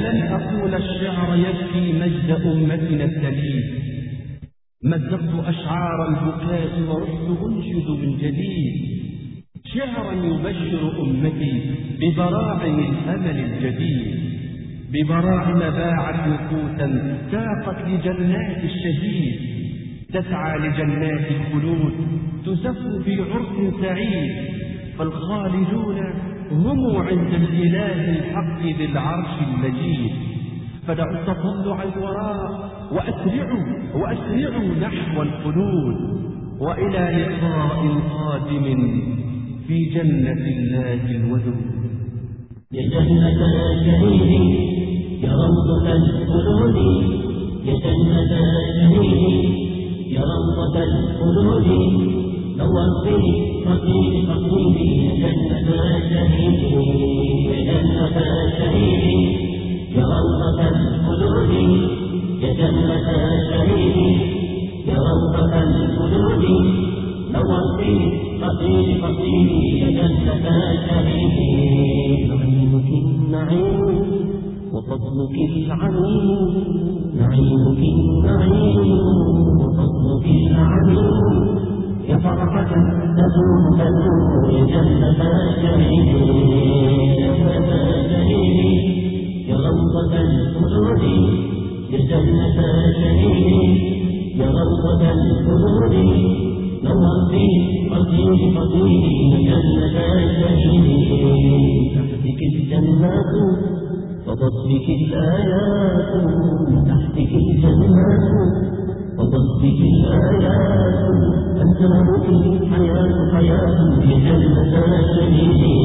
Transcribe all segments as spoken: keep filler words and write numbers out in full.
لن أقول الشعر يبكي مجد أمتنا السليم، مزقت أشعار البكاء ورحت أنشد من جديد شعرا يبشر أمتي ببراعم الأمل الجديد، ببراعم باعت نفوسا ساقت لجنات الشهيد، تسعى لجنات الخلود تزف في عرس سعيد، فالخالدون هم عند الإله الحق ذي العرش المجيد. فدعوا التطلع الوراء وأسرعوا وأسرعوا نحو الخلود، وإلى لقاء قادم في جنة الله الودود. يا جنة شهيدي يا روضة الخلود، يا جنة شهيدي يا روضة الخلود، نور في رصيد قصيدي يا جنة شهيدي، يا جنة شهيدي يا روضة الخلود، يا جنة شهيدي يا روضة الخلود، نور في رصيد قصيدي يا جنة شهيدي. نعيمك النعيم وفضلك العميم، نعيمك النعيم وفضلك العميم، يا فرحة تزول تزول يا جنة شهيدي، جنة شهيدي يا روضة الخلود، يا جنة شهيدي يا روضة الخلود، نور في قصيد قصيدي يا جنة شهيدي. تحتك الجنات وضبك الآيات، تحتك الجنات وضبك الآيات، أنزلك الحياة حياة يا جنة شهيدي،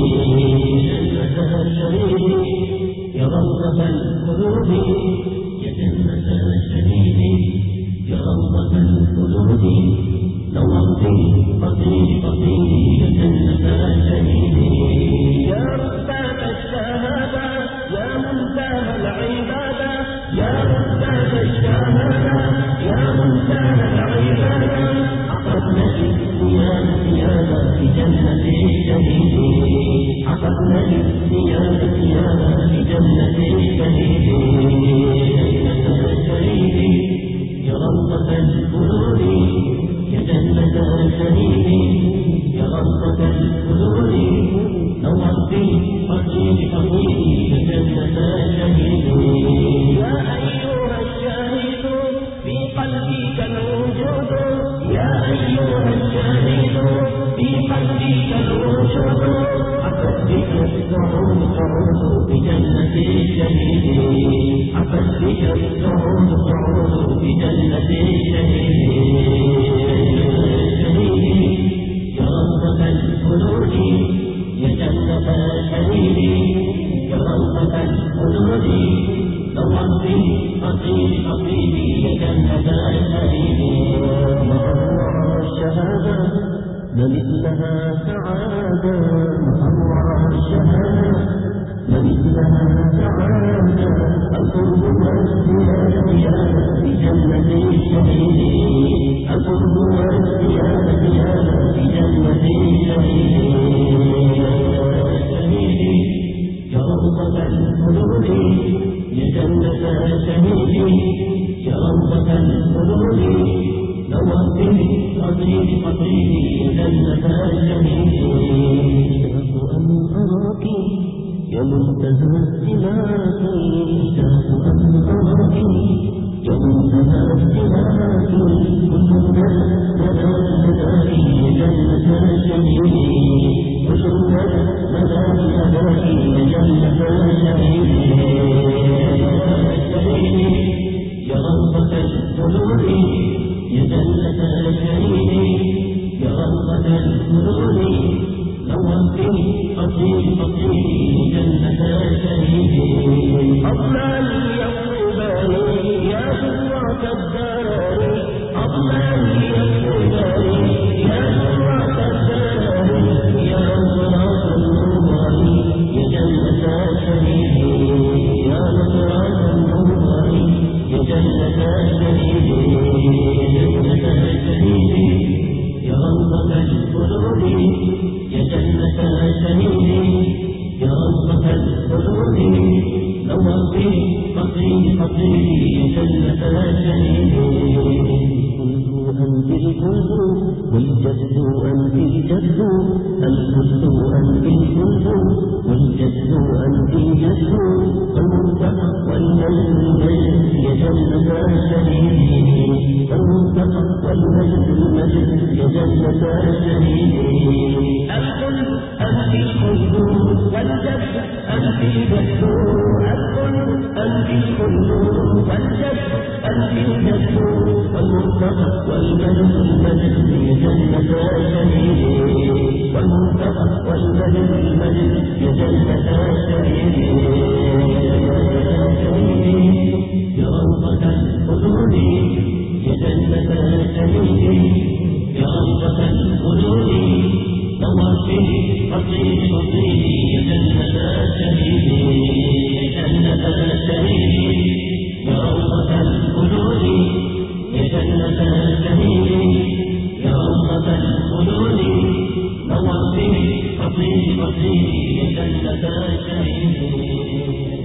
جنة شهيدي يا روضة الخلود، يا جنة شهيدي يا روضة الخلود، نور في قصيد قصيدي يا جنة شهيدي. يا رتبة الشهادة يا منتهى العبادة، يا رتبة الشهادة يا منتهى العبادة، عقدنا الثياب ثيابا في جنة الشهيد، عقدنا الثياب ثيابا في جنة الشهيد، جنة الشهيد يا روضة الخلود، يا جنة شهيد يا روضة الخلود، نور في قصيد قصيدي يا جنة شهيد. يا أيها الشاهد في قلبك الوجود، يا أيها الشاهد في قلبك الوجود، عقد بك الصعود صعود بجنة الشهيد، عقد بك الصعود صعود بجنة الشهيد، يا روضة الخلود، يا جنة شهيدي يا روضة الخلود، نور في قصيد قصيدي يا جنة شهيدي. الشهادة ما مثلها سعادة، محور الشهادة ما مثلها سعادة، القرب والزيادة في جنة الشهيد، القرب والزيادة في جنة الشهيد، يا روضة الخلود، يا جنة شهيدي يا روضة الخلود، نور في قصيد قصيدي يا جنة شهيدي. اشتاق أن أراك يا منتهى السماك، اشتاق أن أراك يا منتهى السماك، كل الناس مداري يا جنة شهيدي، كل الناس مداري مداري يا جنة شهيدي، يا روضة الخلود، يا جنة شهيدي يا روضة الخلود، نور في قصيد قصيدي يا جنة شهيدي. قصري قصري جنة الشهيد أنت الكل والجد أنت الجد الكل أنت الكل والجد أنت الجد والمنتقى والمجد يا جنة الشهيد والمنتقى والمجد المجد يا جنة الشهيد الكل أنت الكل والجد أنت الجد الكل أنت الكل والجد أنت الجد والمنتقى والمجد المجد يا جنة الشهيد والمنتقى والمجد المجد يا جنة الشهيد يا روضة الخلود يا جنة الشهيد يا روضة الخلود نوافي قصير قصير يا جنة الشهيد يا جنة الشهيد يا روضة الخلود يا جنة الشهيد يا روضة الخلود نوافي قصير قصير يا جنة الشهيد